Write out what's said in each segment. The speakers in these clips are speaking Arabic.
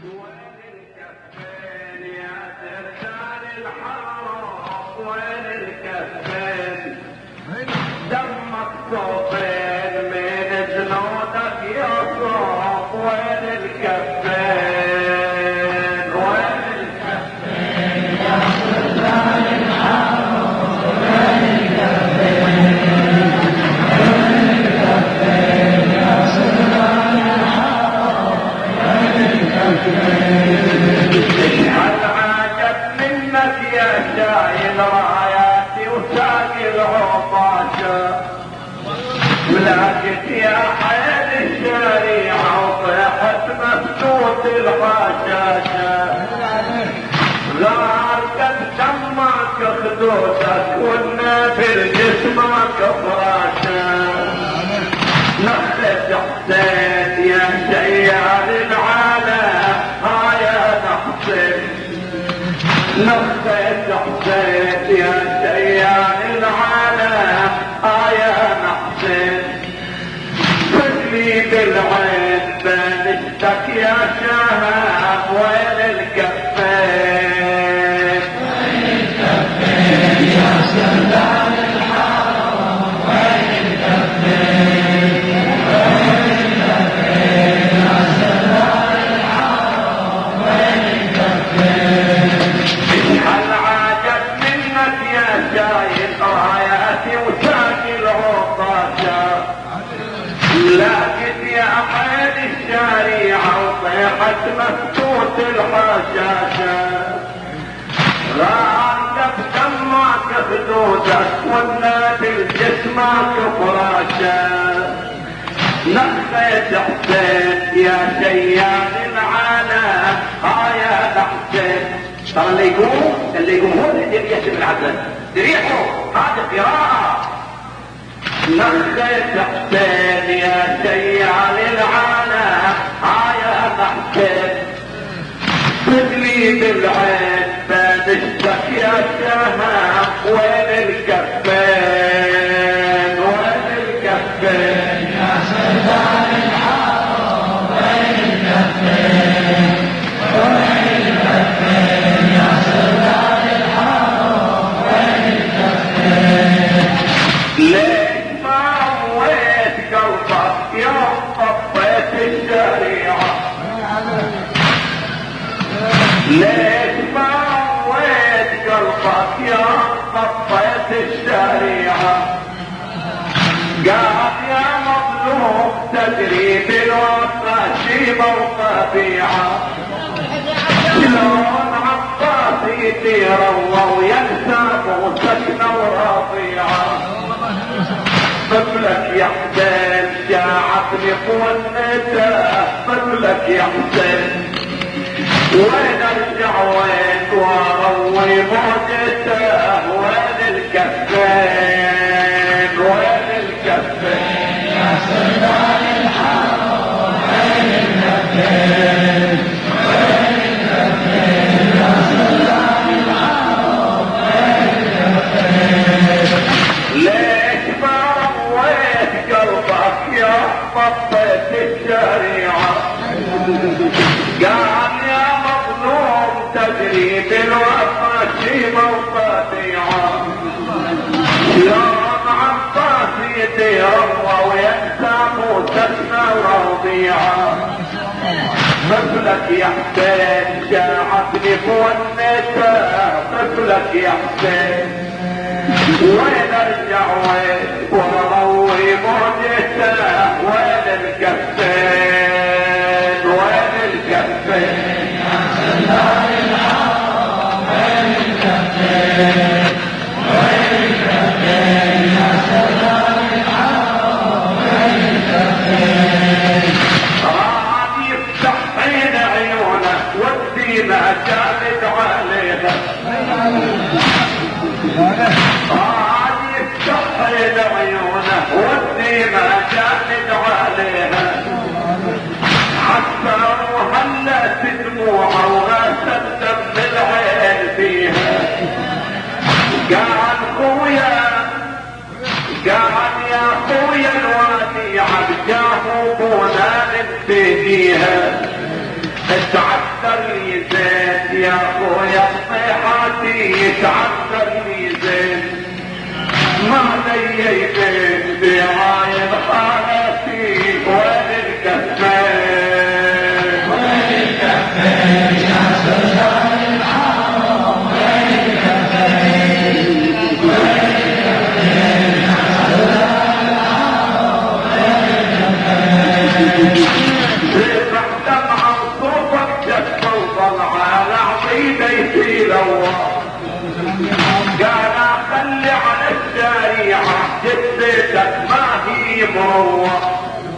ولكن يا حيل الشريعة وطيحت مفتوت الحشاشة غارقت دمك خدودك والنافر جسمك فراشة نخلة حسين يا شيال العالم هايا نحسن نخلة حسين يا شيال العالم هايا نحسن فجلي بالعين بنشتك يا شهاب وين الكفين وين الكفين يا سلام الحرام وين الكفين وين الكفين يا سلام الحرام وين الكفين هل عاجت منك يا شايل راياتي وساقي العطاشة لكن يا حيل الشريعة وطيحت مفتوت الحشاشة غارقت دمك خدودك والنادل جسمك فراشة نخيت حسين يا شيال العالم هايا حسين ترى اللي يقوم هو اللي يشم العسل ريحه هذه قراءة نخيت حسين يا شيال العالم هايا حسين تدلي بالعين بنشتك يا شهاب وين الكفين وين الكفين يا سلام الحرام وين الكفين وين الكفين يا سلام الحرام وين الكفين ليش ما رويت قلبك يوم طفيت الشريعة ليش ما رويت قلبك يوم طفيت الشريعة قال يا مظلوم تدري بالوفا شيبة وطبيعة شلون عباس يدير الله وينسى وسكنة ورضيعة طفلك يا حسين شاعتني قوته طفلك يا حسين وين ارجع وين واروي موجته وين الكفين وين الكفين يا سلام الحرام وين الكفين وين الكفين يا سلام الحرام وين الكفين ليش ما رويت قلبك يا طفيت الشريعة قال يا مظلوم تدري بالوفا شيبة وطبيعة شلون عباس يدير الله وينسى موسى ورضيعة طفلك يا حسين شاعتني فونته طفلك يا حسين وين ارجع وين واروي موجته وين الكفين وين الكفين يا سلام الحرام وين الكفين وين الكفين يا سلام الحرام وين الكفين راد يفتح عين عيونه والديمة كانت عليها راد يفتح عين عيونه والديمة كانت عليها حتى وهلت دموعه وغسل دم العين فيها قال خويا قال يا خويا الوادي عبجاه بونا نبتديها اتعبت يتعذر لي زين يا خويا صيحاتي يتعذر لي زين ما لي بين بعاين خالتي وين الكفين وين الكفين يا سلطان الحرم وين الكفين وين الكفين يا سلطان الحرم وين الكفين دمعة صوفك جسد على عصيدي لوى قال خلي على الشريعة جدتك ما هي مروة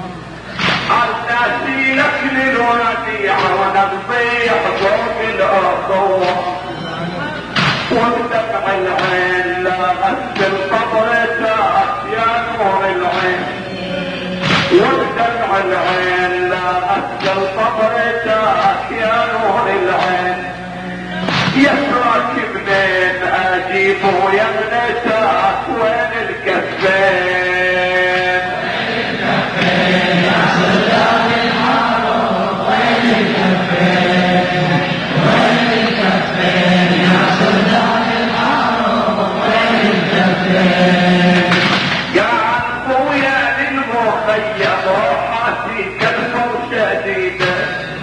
الناسي لك للوديعة ونضيع فوق الأرضوة وبدمع العين لا غسل قبرتك يا نور العين وبدمع العين لا غسل قبرتك يا نور العين يسرك منين اجيبه يا ابنتك وين الكفين وين الكفين يا سلطان الحرم وين الكفين وين الكفين يا سلطان الحرم وين الكفين قال خويا للمخيم روحاتي كلمة شديدة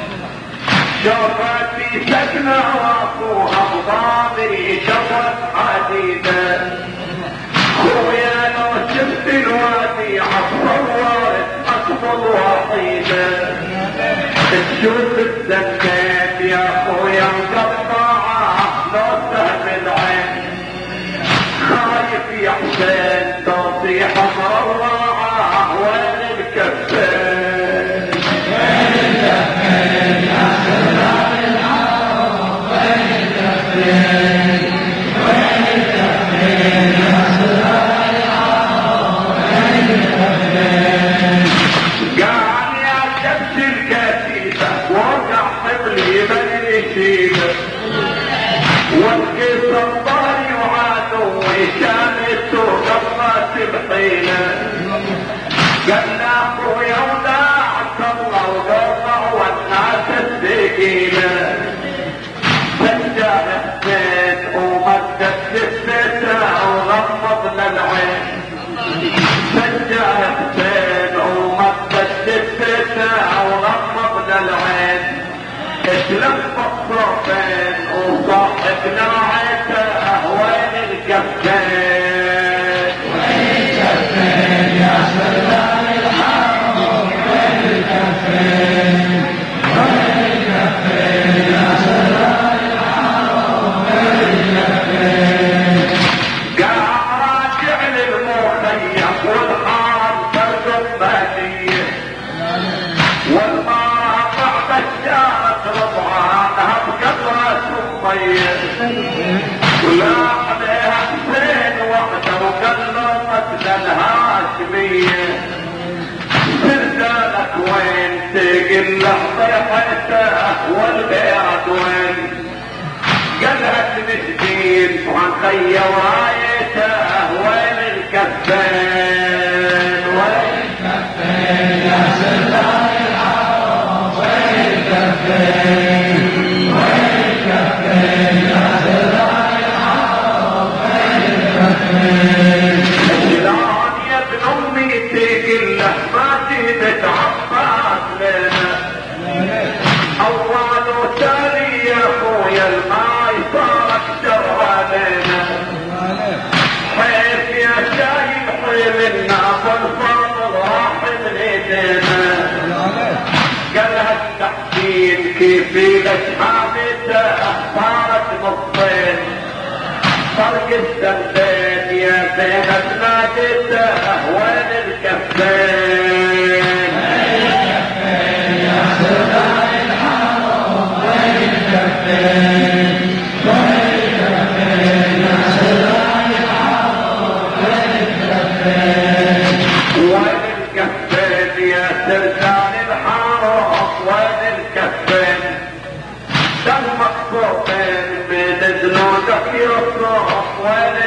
شوفتي سكنة واخوها بضامري شوت حديدة خويا لو شفت الوديعة صورت اطفال وحيدة تشوف الزكاة يا خويا مقطعة لو سهم العين خايف يا حسين تصيح مروعة وين الكفين وين الكفين يا سلطان الحرم وين الكفين وين الكفين يا سلطان الحرم وين الكفين قال يا شمس الكتيبة وقع حبلي من يشيبه والقصة الضاري وعدوي شامت وقفت بحيله قال اخويا وداعت الله وقطع والناس السكينه سجل حسين ومدت جثته وغمضنا العين سجل حسين ومدت جثته وغمضنا العين اتلفت صوفين وصاحبنا عته وين الكفين وين الكفين يا سلطان الحرم وين الكفين وين الكفين يا سلطان الحرم وين الكفين قال راجع للمخيم والحرم فرد مهديه والمراقع بشارة رضعانها بقطرة سمية ولا عليها حسين وحده وكلمت الهاشمية سردالك وين تقل صيحته والبيعة وين قالها المسكين وعن خي ورايته وين الكفين وين الكفين يا سلطان الحرم وين الكفين وين الكفين يا سلطان الحرم وين الكفين شلون يا ابن امي تقل ما جيت عباس لنا اول وثاني يا خويا الماي صارت شر علينا حيث يا شايب حيلنا والفضل راح من ايدينا قالها التحسين كيف الاشحابته صارت نصين فرق السنتين يا زينب نادته وين الكفين وين الكفين يا سلطان الحرم وين الكفين وين الكفين يا سلطان الحرم وين الكفين وين الكفين يا سلطان الحرم وين الكفين دمك صوتين بين جنودك يصرخ وين